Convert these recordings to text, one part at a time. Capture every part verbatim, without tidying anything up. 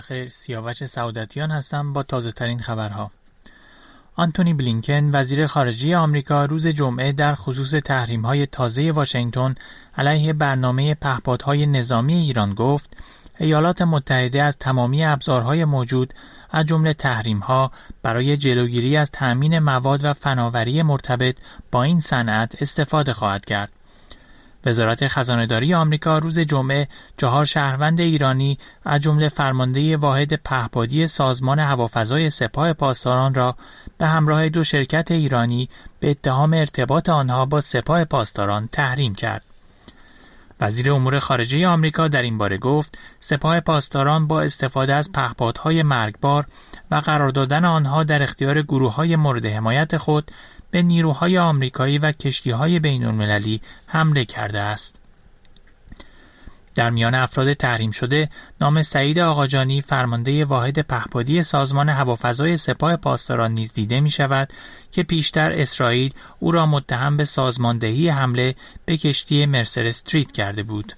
خیر، سیاوش سعادتیان هستم با تازه ترین خبرها. آنتونی بلینکن وزیر خارجه آمریکا روز جمعه در خصوص تحریم‌های تازه واشنگتن علیه برنامه پهپادهای نظامی ایران گفت ایالات متحده از تمامی ابزارهای موجود از جمله تحریم‌ها برای جلوگیری از تأمین مواد و فناوری مرتبط با این صنعت استفاده خواهد کرد. وزارت خزانه‌داری آمریکا روز جمعه چهار شهروند ایرانی از جمله فرمانده واحد پهپادی سازمان هوافضای سپاه پاسداران را به همراه دو شرکت ایرانی به اتهام ارتباط آنها با سپاه پاسداران تحریم کرد. وزیر امور خارجه آمریکا در این باره گفت سپاه پاسداران با استفاده از پهپادهای مرگبار و قرار دادن آنها در اختیار گروه‌های مورد حمایت خود به نیروهای آمریکایی و کشتی‌های بین‌المللی حمله کرده است. در میان افراد تحریم شده نام سعید آقاجانی فرمانده واحد پهپادی سازمان هوافضای سپاه پاسداران نیز دیده می شود که پیشتر اسرائیل او را متهم به سازماندهی حمله به کشتی مرسر استریت کرده بود.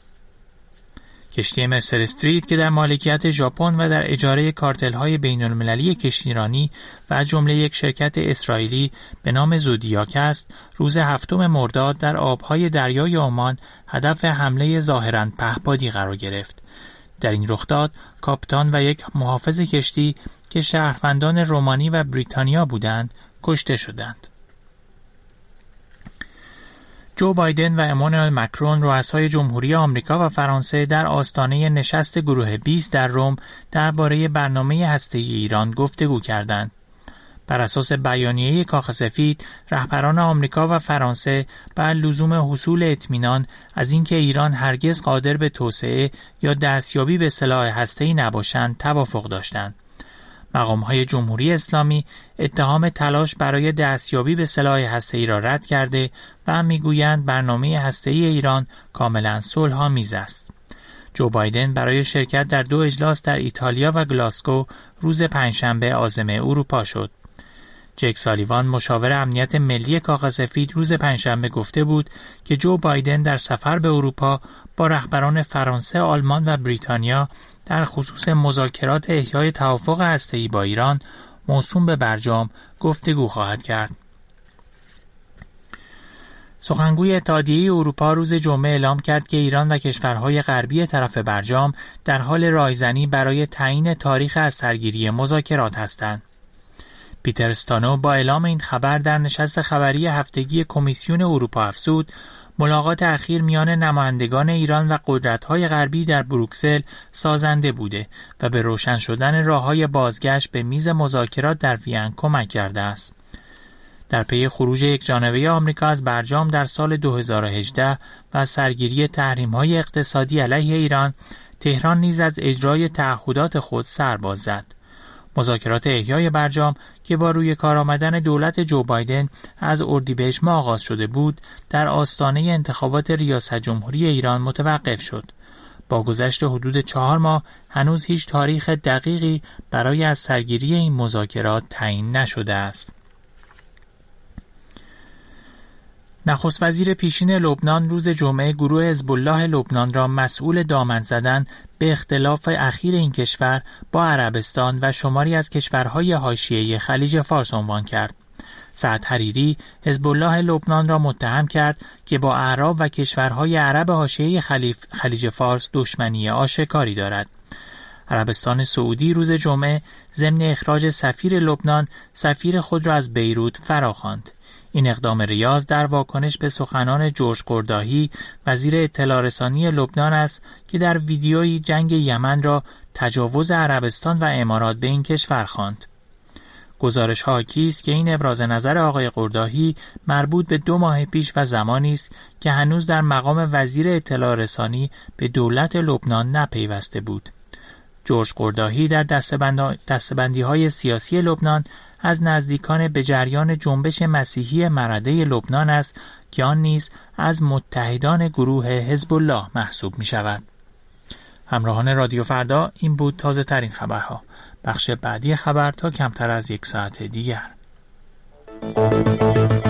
کشتی مرسر استریت که در مالکیت ژاپن و در اجاره کارتل‌های بین‌المللی کشتیرانی و از جمله یک شرکت اسرائیلی به نام زودیاک است، روز هفتم مرداد در آبهای دریای عمان هدف حمله ظاهراً پهپادی قرار گرفت. در این رخداد کاپیتان و یک محافظ کشتی که شهروندان رومانی و بریتانیا بودند کشته شدند. جو بایدن و امانوئل مکرون رؤسای جمهوری آمریکا و فرانسه در آستانه نشست گروه بیست در روم درباره برنامه هسته‌ای ایران گفتگو کردند. بر اساس بیانیه کاخ سفید، رهبران آمریکا و فرانسه بر لزوم حصول اطمینان از اینکه ایران هرگز قادر به توسعه یا دستیابی به سلاح هسته‌ای نباشند توافق داشتند. مقام‌های جمهوری اسلامی اتهام تلاش برای دستیابی به سلاح هسته‌ای را رد کرده و میگویند برنامه هسته‌ای ایران کاملاً صلح‌آمیز است. جو بایدن برای شرکت در دو اجلاس در ایتالیا و گلاسگو روز پنجشنبه عازم اروپا شد. جک سالیوان مشاور امنیت ملی کاخ سفید روز پنجشنبه گفته بود که جو بایدن در سفر به اروپا با رهبران فرانسه، آلمان و بریتانیا در خصوص مذاکرات احیای توافق هسته‌ای با ایران موسوم به برجام گفتگو خواهد کرد. سخنگوی اتحادیه اروپا روز جمعه اعلام کرد که ایران و کشورهای غربی طرف برجام در حال رایزنی برای تعیین تاریخ از سرگیری مذاکرات هستند. پیتر استانو با اعلام این خبر در نشست خبری هفتگی کمیسیون اروپا افزود ملاقات اخیر میان نمایندگان ایران و قدرت‌های غربی در بروکسل سازنده بوده و به روشن شدن راه‌های بازگشت به میز مذاکرات در وین کمک کرده است. در پی خروج یکجانبه آمریکا از برجام در سال دو هزار و هجده و سرگیری تحریم‌های اقتصادی علیه ایران، تهران نیز از اجرای تعهدات خود سر باز زد. مذاکرات احیای برجام که با روی کار آمدن دولت جو بایدن از اردیبهشت ماه آغاز شده بود، در آستانه انتخابات ریاست جمهوری ایران متوقف شد. با گذشت حدود چهار ماه هنوز هیچ تاریخ دقیقی برای از سرگیری این مذاکرات تعیین نشده است. نخست وزیر پیشین لبنان روز جمعه گروه حزب الله لبنان را مسئول دامن زدن به اختلاف اخیر این کشور با عربستان و شماری از کشورهای حاشیه‌ای خلیج فارس عنوان کرد. سعد حریری حزب الله لبنان را متهم کرد که با اعراب و کشورهای عرب حاشیه‌ای خلیج فارس دشمنی آشکاری دارد. عربستان سعودی روز جمعه ضمن اخراج سفیر لبنان سفیر خود را از بیروت فراخواند. این اقدام ریاض در واکنش به سخنان جورج قرداهی وزیر اطلاع رسانی لبنان است که در ویدیویی جنگ یمن را تجاوز عربستان و امارات به این کشور خواند. گزارش ها حاکی است که این ابراز نظر آقای قرداهی مربوط به دو ماه پیش و زمانی است که هنوز در مقام وزیر اطلاع رسانی به دولت لبنان نپیوسته بود. جورج قرداهی در دسته‌بندی های سیاسی لبنان از نزدیکان به جریان جنبش مسیحی مرده لبنان است که آن نیز از متحدان گروه حزب الله محسوب می شود. همراهان رادیو فردا، این بود تازه ترین خبرها. بخش بعدی خبر تا کمتر از یک ساعت دیگر.